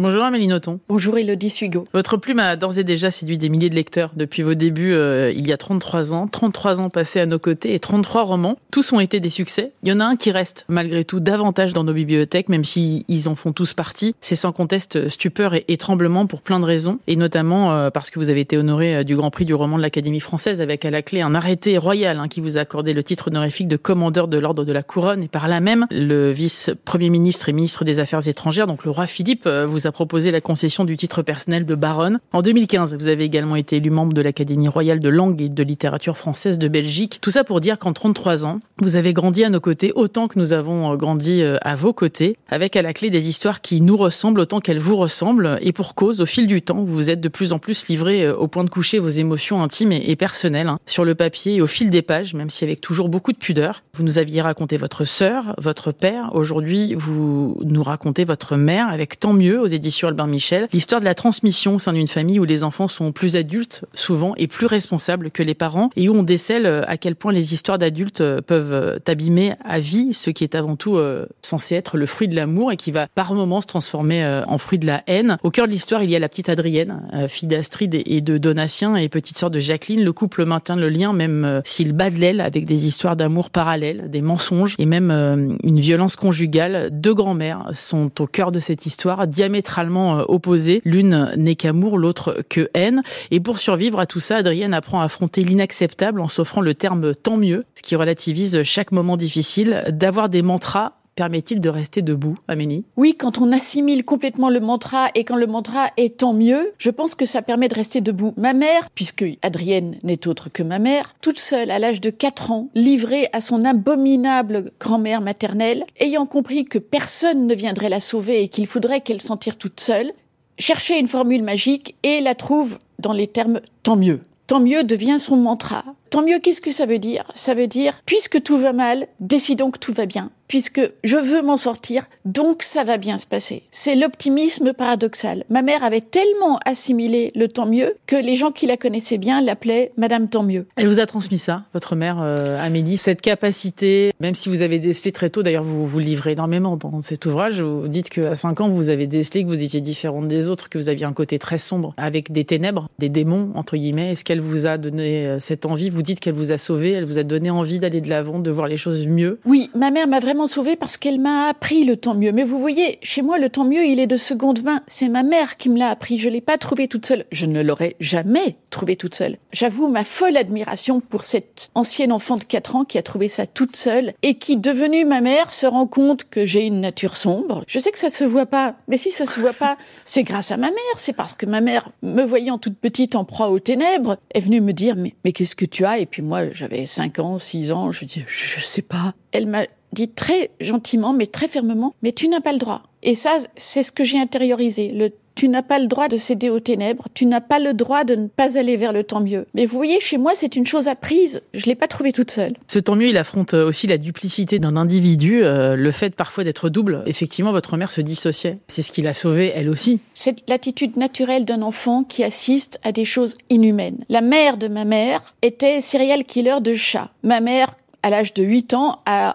Bonjour Amélie Nothomb. Bonjour Élodie Sugo. Votre plume a d'ores et déjà séduit des milliers de lecteurs depuis vos débuts il y a 33 ans. 33 ans passés à nos côtés et 33 romans. Tous ont été des succès. Il y en a un qui reste malgré tout davantage dans nos bibliothèques, même s'ils en font tous partie. C'est sans conteste Stupeur et Tremblement pour plein de raisons. Et notamment parce que vous avez été honoré du Grand Prix du roman de l'Académie française avec à la clé un arrêté royal qui vous a accordé le titre honorifique de commandeur de l'ordre de la Couronne. Et par là même, le vice-premier ministre et ministre des Affaires étrangères, donc le roi Philippe, vous a proposé la concession du titre personnel de baronne. En 2015, vous avez également été élu membre de l'Académie royale de langue et de littérature française de Belgique. Tout ça pour dire qu'en 33 ans, vous avez grandi à nos côtés autant que nous avons grandi à vos côtés, avec à la clé des histoires qui nous ressemblent autant qu'elles vous ressemblent. Et pour cause, au fil du temps, vous vous êtes de plus en plus livré au point de coucher vos émotions intimes et personnelles sur le papier et au fil des pages, même si avec toujours beaucoup de pudeur. Vous nous aviez raconté votre sœur, votre père. Aujourd'hui, vous nous racontez votre mère avec Tant mieux aux éditions Albin Michel. L'histoire de la transmission au sein d'une famille où les enfants sont plus adultes, souvent, et plus responsables que les parents, et où on décèle à quel point les histoires d'adultes peuvent abîmer à vie ce qui est avant tout censé être le fruit de l'amour et qui va par moments se transformer en fruit de la haine. Au cœur de l'histoire, il y a la petite Adrienne, fille d'Astrid et de Donatien et petite sœur de Jacqueline. Le couple maintient le lien, même s'il bat de l'aile, avec des histoires d'amour parallèles, des mensonges et même une violence conjugale. Deux grand-mères sont au cœur de cette histoire, diamétralement opposées. L'une n'est qu'amour, l'autre que haine. Et pour survivre à tout ça, Adrienne apprend à affronter l'inacceptable en s'offrant le terme « tant mieux », ce qui relativise chaque moment difficile. D'avoir des mantras permet-il de rester debout, Amélie ? Oui, quand on assimile complètement le mantra et quand le mantra est tant mieux, je pense que ça permet de rester debout. Ma mère, puisque Adrienne n'est autre que ma mère, toute seule à l'âge de 4 ans, livrée à son abominable grand-mère maternelle, ayant compris que personne ne viendrait la sauver et qu'il faudrait qu'elle s'en tire toute seule, cherchait une formule magique et la trouve dans les termes « tant mieux ». Tant mieux devient son mantra. Tant mieux, qu'est-ce que ça veut dire ? Ça veut dire, puisque tout va mal, décidons que tout va bien. Puisque je veux m'en sortir, donc ça va bien se passer. C'est l'optimisme paradoxal. Ma mère avait tellement assimilé le tant mieux que les gens qui la connaissaient bien l'appelaient Madame Tant mieux. Elle vous a transmis ça, votre mère, Amélie, cette capacité, même si vous avez décelé très tôt, d'ailleurs vous livrez énormément dans cet ouvrage, vous dites qu'à 5 ans, vous avez décelé que vous étiez différente des autres, que vous aviez un côté très sombre, avec des ténèbres, des démons, entre guillemets. Est-ce qu'elle vous a donné cette envie ? Vous dites qu'elle vous a sauvé, elle vous a donné envie d'aller de l'avant, de voir les choses mieux. Oui, ma mère m'a vraiment sauvée parce qu'elle m'a appris le tant mieux. Mais vous voyez, chez moi, le tant mieux, il est de seconde main. C'est ma mère qui me l'a appris. Je l'ai pas trouvé toute seule. Je ne l'aurais jamais trouvé toute seule. J'avoue ma folle admiration pour cette ancienne enfant de 4 ans qui a trouvé ça toute seule et qui, devenue ma mère, se rend compte que j'ai une nature sombre. Je sais que ça se voit pas. Mais si ça se voit pas, c'est grâce à ma mère. C'est parce que ma mère, me voyant toute petite en proie aux ténèbres, est venue me dire mais qu'est-ce que tu as ? Et puis moi, j'avais 5 ans, 6 ans, je dis je sais pas. Elle m'a dit très gentiment, mais très fermement, mais tu n'as pas le droit. Et ça, c'est ce que j'ai intériorisé. Tu n'as pas le droit de céder aux ténèbres, tu n'as pas le droit de ne pas aller vers le tant mieux. Mais vous voyez, chez moi, c'est une chose apprise. Je l'ai pas trouvée toute seule. Ce tant mieux, il affronte aussi la duplicité d'un individu, le fait parfois d'être double. Effectivement, votre mère se dissociait. C'est ce qui l'a sauvée, elle aussi. C'est l'attitude naturelle d'un enfant qui assiste à des choses inhumaines. La mère de ma mère était serial killer de chats. Ma mère, à l'âge de 8 ans, a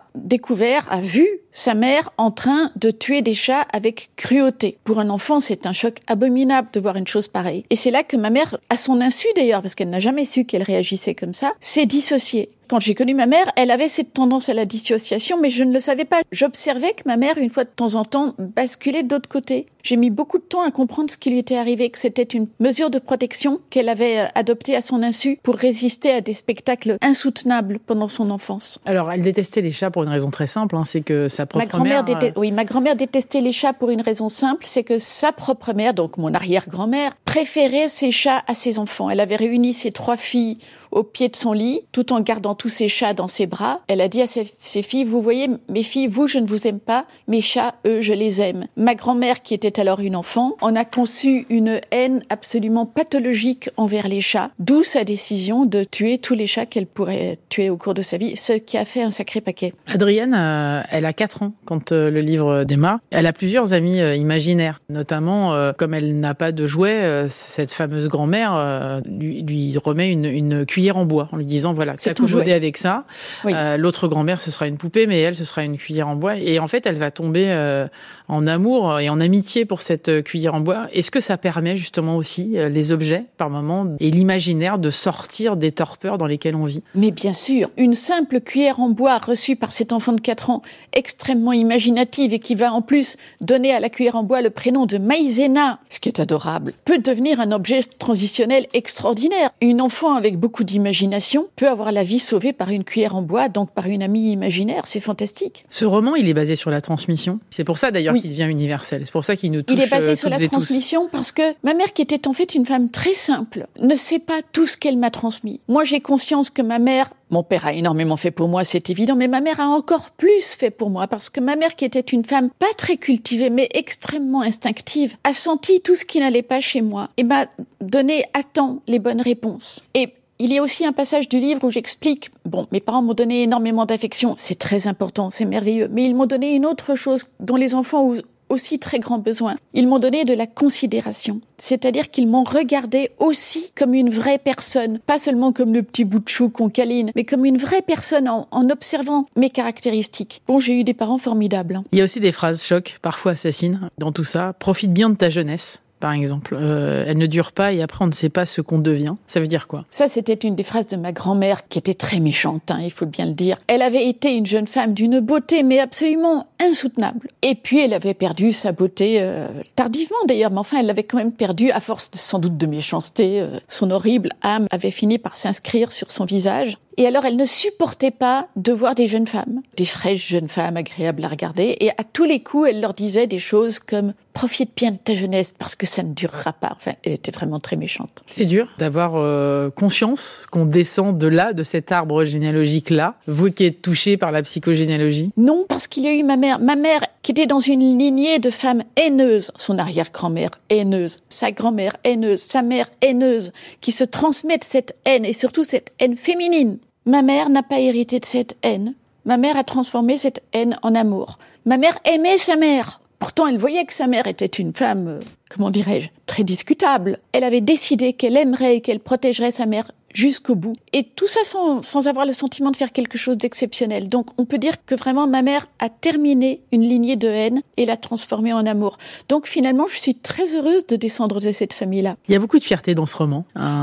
vu sa mère en train de tuer des chats avec cruauté. Pour un enfant, c'est un choc abominable de voir une chose pareille. Et c'est là que ma mère, à son insu d'ailleurs, parce qu'elle n'a jamais su qu'elle réagissait comme ça, s'est dissociée. Quand j'ai connu ma mère, elle avait cette tendance à la dissociation, mais je ne le savais pas. J'observais que ma mère, une fois de temps en temps, basculait de l'autre côté. J'ai mis beaucoup de temps à comprendre ce qui lui était arrivé, que c'était une mesure de protection qu'elle avait adoptée à son insu pour résister à des spectacles insoutenables pendant son enfance. Alors, elle détestait les chats pour une raison très simple, c'est que sa propre mère... ma grand-mère détestait les chats pour une raison simple, c'est que sa propre mère, donc mon arrière-grand-mère, préférait ses chats à ses enfants. Elle avait réuni ses 3 filles au pied de son lit, tout en gardant tous ses chats dans ses bras. Elle a dit à ses filles, vous voyez, mes filles, vous, je ne vous aime pas, mes chats, eux, je les aime. Ma grand-mère, qui était alors une enfant, en a conçu une haine absolument pathologique envers les chats, d'où sa décision de tuer tous les chats qu'elle pourrait tuer au cours de sa vie, ce qui a fait un sacré paquet. Adrienne, elle a 4 ans quand le livre démarre. Elle a plusieurs amis imaginaires, notamment, comme elle n'a pas de cette fameuse grand-mère lui remet une cuillère en bois en lui disant voilà, c'est tout jouet. broder avec ça. Oui. L'autre grand-mère, ce sera une poupée, mais elle, ce sera une cuillère en bois. Et en fait, elle va tomber en amour et en amitié pour cette cuillère en bois. Est-ce que ça permet justement aussi les objets, par moment, et l'imaginaire de sortir des torpeurs dans lesquelles on vit? Mais bien sûr, une simple cuillère en bois reçue par cet enfant de 4 ans, extrêmement imaginative et qui va en plus donner à la cuillère en bois le prénom de Maïzena, ce qui est adorable, peut devenir un objet transitionnel extraordinaire. Une enfant avec beaucoup d'imagination peut avoir la vie sauvée par une cuillère en bois, donc par une amie imaginaire, c'est fantastique. Ce roman, il est basé sur la transmission. C'est pour ça d'ailleurs qu'il devient universel. C'est pour ça qu'il nous touche. Il est basé sur toutes la et tous. transmission parce que ma mère, qui était en fait une femme très simple, ne sait pas tout ce qu'elle m'a transmis. Moi, j'ai conscience que ma mère, mon père a énormément fait pour moi, c'est évident, mais ma mère a encore plus fait pour moi parce que ma mère, qui était une femme pas très cultivée, mais extrêmement instinctive, a senti tout ce qui n'allait pas chez moi et m'a donné à temps les bonnes réponses. Et il y a aussi un passage du livre où j'explique, mes parents m'ont donné énormément d'affection, c'est très important, c'est merveilleux, mais ils m'ont donné une autre chose dont les enfants ont aussi très grand besoin. Ils m'ont donné de la considération. C'est-à-dire qu'ils m'ont regardé aussi comme une vraie personne, pas seulement comme le petit bout de chou qu'on câline, mais comme une vraie personne en observant mes caractéristiques. J'ai eu des parents formidables. Il y a aussi des phrases chocs, parfois assassines, dans tout ça. Profite bien de ta jeunesse. Par exemple, elle ne dure pas et après on ne sait pas ce qu'on devient. Ça veut dire quoi? Ça, c'était une des phrases de ma grand-mère qui était très méchante, il faut bien le dire. Elle avait été une jeune femme d'une beauté mais absolument insoutenable. Et puis elle avait perdu sa beauté tardivement d'ailleurs, mais enfin elle l'avait quand même perdue à force sans doute de méchanceté. Son horrible âme avait fini par s'inscrire sur son visage. Et alors, elle ne supportait pas de voir des jeunes femmes, des fraîches jeunes femmes agréables à regarder. Et à tous les coups, elle leur disait des choses comme « profite bien de ta jeunesse parce que ça ne durera pas ». Enfin, elle était vraiment très méchante. C'est dur d'avoir conscience qu'on descend de là, de cet arbre généalogique-là. Vous qui êtes touché par la psychogénéalogie. Non, parce qu'il y a eu ma mère qui était dans une lignée de femmes haineuses. Son arrière-grand-mère haineuse, sa grand-mère haineuse, sa mère haineuse, qui se transmettent cette haine et surtout cette haine féminine. Ma mère n'a pas hérité de cette haine. Ma mère a transformé cette haine en amour. Ma mère aimait sa mère. Pourtant, elle voyait que sa mère était une femme, très discutable. Elle avait décidé qu'elle aimerait et qu'elle protégerait sa mère jusqu'au bout. Et tout ça sans avoir le sentiment de faire quelque chose d'exceptionnel. Donc on peut dire que vraiment ma mère a terminé une lignée de haine et l'a transformée en amour. Donc finalement, je suis très heureuse de descendre de cette famille-là. Il y a beaucoup de fierté dans ce roman.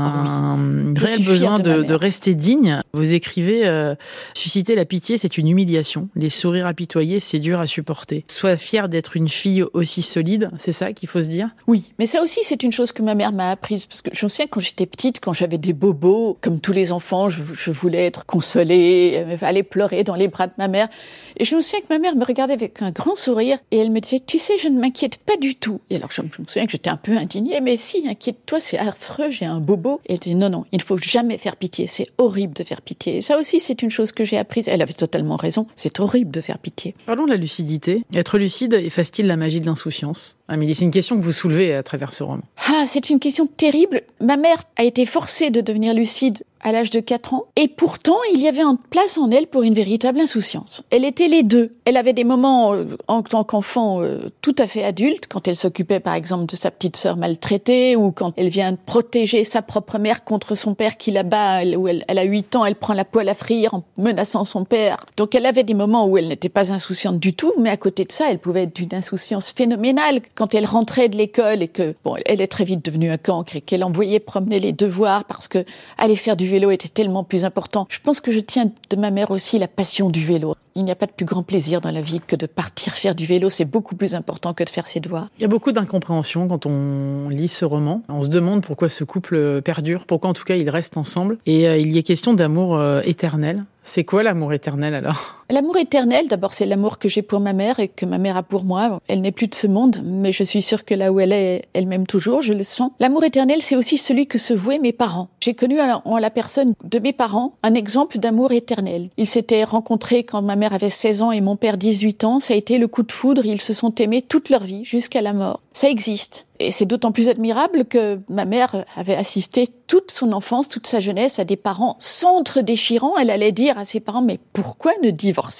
Un réel besoin de rester digne. Vous écrivez susciter la pitié, c'est une humiliation. Les sourires apitoyés, c'est dur à supporter. Sois fière d'être une fille aussi solide, c'est ça qu'il faut se dire? Oui, mais ça aussi, c'est une chose que ma mère m'a apprise. Parce que je me souviens quand j'étais petite, quand j'avais des bobos, comme tous les enfants, je voulais être consolée, aller pleurer dans les bras de ma mère. Et je me souviens que ma mère me regardait avec un grand sourire et elle me disait « Tu sais, je ne m'inquiète pas du tout ». Et alors je me souviens que j'étais un peu indignée. « Mais si, inquiète-toi, c'est affreux, j'ai un bobo ». Et elle dit « Non, il ne faut jamais faire pitié, c'est horrible de faire pitié ». Et ça aussi, c'est une chose que j'ai apprise. Elle avait totalement raison, c'est horrible de faire pitié. Parlons de la lucidité. Être lucide efface-t-il la magie de l'insouciance? Amélie, c'est une question que vous soulevez à travers ce roman. C'est une question terrible. Ma mère a été forcée de devenir lucide à l'âge de 4 ans. Et pourtant, il y avait une place en elle pour une véritable insouciance. Elle était les deux. Elle avait des moments, en tant qu'enfant, tout à fait adulte, quand elle s'occupait, par exemple, de sa petite sœur maltraitée, ou quand elle vient protéger sa propre mère contre son père qui, là-bas, où elle a 8 ans, elle prend la poêle à frire en menaçant son père. Donc, elle avait des moments où elle n'était pas insouciante du tout, mais à côté de ça, elle pouvait être d'une insouciance phénoménale. Quand elle rentrait de l'école et que, elle est très vite devenue un cancre et qu'elle envoyait promener les devoirs parce que aller faire du vélo était tellement plus important. Je pense que je tiens de ma mère aussi la passion du vélo. Il n'y a pas de plus grand plaisir dans la vie que de partir faire du vélo. C'est beaucoup plus important que de faire ses devoirs. Il y a beaucoup d'incompréhension quand on lit ce roman. On se demande pourquoi ce couple perdure, pourquoi en tout cas ils restent ensemble. Et il y a question d'amour éternel. C'est quoi l'amour éternel alors? L'amour éternel, d'abord, c'est l'amour que j'ai pour ma mère et que ma mère a pour moi. Elle n'est plus de ce monde, mais je suis sûre que là où elle est, elle m'aime toujours, je le sens. L'amour éternel, c'est aussi celui que se vouaient mes parents. J'ai connu en la personne de mes parents un exemple d'amour éternel. Ils s'étaient rencontrés quand ma mère avait 16 ans et mon père 18 ans. Ça a été le coup de foudre. Ils se sont aimés toute leur vie, jusqu'à la mort. Ça existe. Et c'est d'autant plus admirable que ma mère avait assisté toute son enfance, toute sa jeunesse à des parents s'entre-déchirant. Elle allait dire à ses parents « Mais pourquoi ne divorcez-vous pas ?»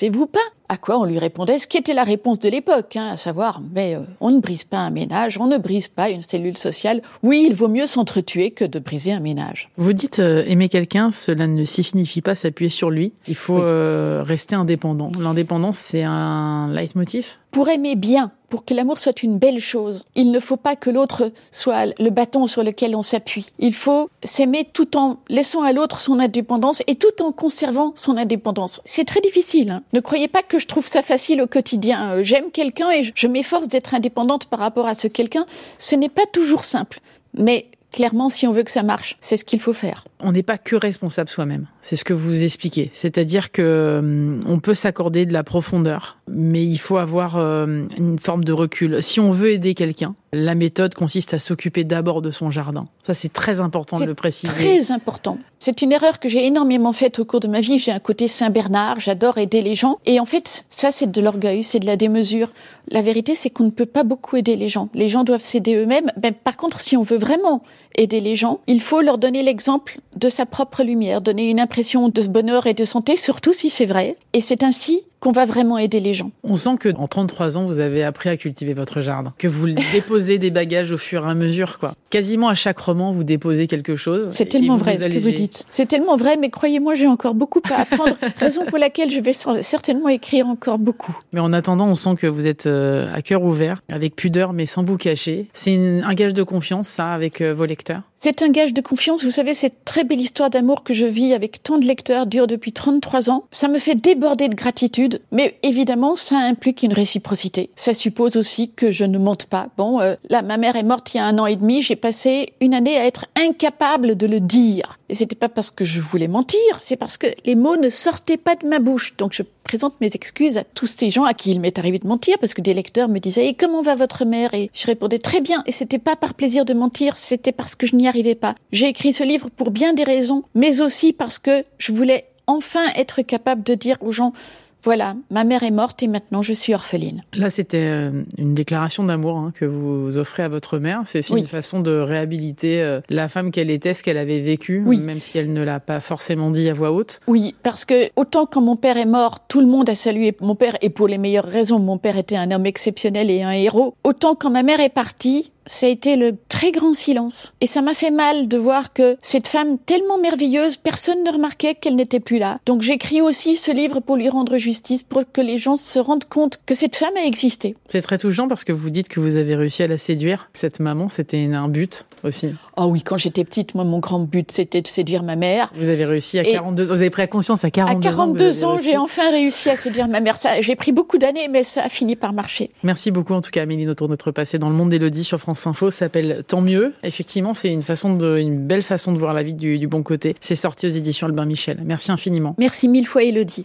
À quoi on lui répondait ce qui était la réponse de l'époque, à savoir, mais on ne brise pas un ménage, on ne brise pas une cellule sociale. Oui, il vaut mieux s'entretuer que de briser un ménage. Vous dites aimer quelqu'un, cela ne signifie pas s'appuyer sur lui. Il faut rester indépendant. L'indépendance, c'est un leitmotiv ? Pour aimer bien, pour que l'amour soit une belle chose, il ne faut pas que l'autre soit le bâton sur lequel on s'appuie. Il faut s'aimer tout en laissant à l'autre son indépendance et tout en conservant son indépendance. C'est très difficile. Ne croyez pas que je trouve ça facile au quotidien. J'aime quelqu'un et je m'efforce d'être indépendante par rapport à ce quelqu'un. Ce n'est pas toujours simple. Mais clairement, si on veut que ça marche, c'est ce qu'il faut faire. On n'est pas que responsable soi-même. C'est ce que vous expliquez. C'est-à-dire que on peut s'accorder de la profondeur, mais il faut avoir une forme de recul. Si on veut aider quelqu'un, la méthode consiste à s'occuper d'abord de son jardin. Ça, c'est très important de le préciser. C'est très important. C'est une erreur que j'ai énormément faite au cours de ma vie. J'ai un côté Saint-Bernard, j'adore aider les gens. Et en fait, ça, c'est de l'orgueil, c'est de la démesure. La vérité, c'est qu'on ne peut pas beaucoup aider les gens. Les gens doivent s'aider eux-mêmes. Ben, par contre, si on veut vraiment aider les gens, il faut leur donner l'exemple de sa propre lumière, donner une impression de bonheur et de santé, surtout si c'est vrai. Et c'est ainsi qu'on va vraiment aider les gens. On sent que en 33 ans, vous avez appris à cultiver votre jardin, que vous déposez des bagages au fur et à mesure, quoi. Quasiment à chaque roman, vous déposez quelque chose. C'est tellement vrai ce que vous dites. C'est tellement vrai, mais croyez-moi, j'ai encore beaucoup à apprendre. Raison pour laquelle je vais certainement écrire encore beaucoup. Mais en attendant, on sent que vous êtes à cœur ouvert, avec pudeur, mais sans vous cacher. C'est un gage de confiance, ça, avec vos lecteurs? C'est un gage de confiance. Vous savez, cette très belle histoire d'amour que je vis avec tant de lecteurs dure depuis 33 ans. Ça me fait déborder de gratitude. Mais évidemment, ça implique une réciprocité. Ça suppose aussi que je ne mente pas. Bon, là, ma mère est morte il y a 1 an et demi. J'ai passé une année à être incapable de le dire. Et c'était pas parce que je voulais mentir, c'est parce que les mots ne sortaient pas de ma bouche. Donc je présente mes excuses à tous ces gens à qui il m'est arrivé de mentir, parce que des lecteurs me disaient « Et comment va votre mère ?» Et je répondais très bien. Et c'était pas par plaisir de mentir, c'était parce que je n'y arrivais pas. J'ai écrit ce livre pour bien des raisons, mais aussi parce que je voulais enfin être capable de dire aux gens: voilà, ma mère est morte et maintenant je suis orpheline. Là, c'était une déclaration d'amour que vous offrez à votre mère. C'est aussi une façon de réhabiliter la femme qu'elle était, ce qu'elle avait vécu, même si elle ne l'a pas forcément dit à voix haute. Oui, parce que autant quand mon père est mort, tout le monde a salué mon père, et pour les meilleures raisons, mon père était un homme exceptionnel et un héros. Autant quand ma mère est partie, ça a été le très grand silence. Et ça m'a fait mal de voir que cette femme tellement merveilleuse, personne ne remarquait qu'elle n'était plus là. Donc j'écris aussi ce livre pour lui rendre justice, pour que les gens se rendent compte que cette femme a existé. C'est très touchant parce que vous dites que vous avez réussi à la séduire. Cette maman, c'était un but aussi. Oh oui, quand j'étais petite, moi, mon grand but, c'était de séduire ma mère. Vous avez réussi à 42 ans. Vous avez pris conscience à 42 ans. À 42 ans, j'ai enfin réussi à séduire ma mère. Ça, j'ai pris beaucoup d'années, mais ça a fini par marcher. Merci beaucoup, en tout cas, Amélie Nothomb, d'être passée dans Le Monde d'Élodie sur France Info. Ça s'appelle Tant mieux. Effectivement, c'est une belle façon de voir la vie du bon côté. C'est sorti aux éditions Albin Michel. Merci infiniment. Merci 1000 fois, Élodie.